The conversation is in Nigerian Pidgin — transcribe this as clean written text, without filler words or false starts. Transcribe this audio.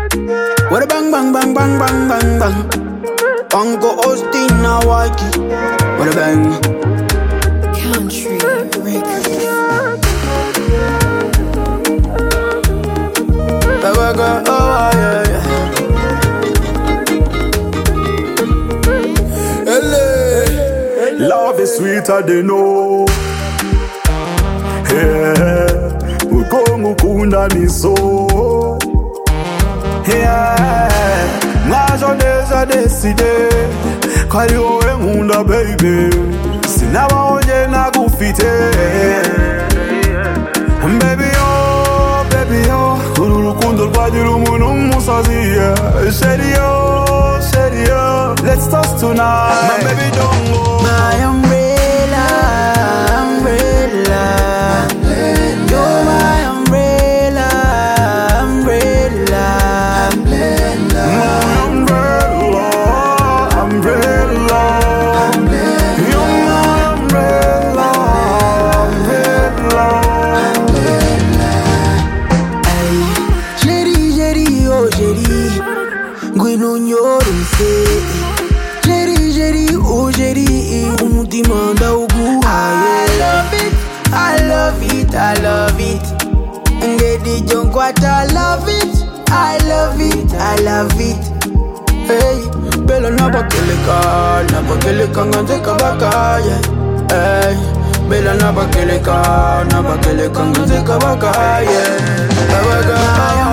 What a bang bang bang bang bang bang bang. Uncle Austin now Waiki. What a bang. Country Records. Oh yeah yeah. Love is sweeter than know. Yeah, ukongukunda miso. Yeah, ngajo neza decide. Kari wowe nkunda baby. Sinabaonye nagufite. Baby oh, baby oh. Uru rukundo rwagira umuntu umusazi. Shady oh, shady oh. Let's toast tonight. My baby don't go. My umbrella, umbrella. You're my umbrella, umbrella. My umbrella, umbrella. You're my umbrella, umbrella. Ay, chérie, chérie, oh chérie. Ngwino nyorose. Chérie, chérie, oh chérie. Umutima ndawuguhaye. I love it, I love it, I love it. Ngedi jonkwata, I love it, I love it, I love it. Hey, bella nabakeleka nganze kabaka, yeah. Hey, bella nabakeleka nganze kabaka, yeah. Kabaka.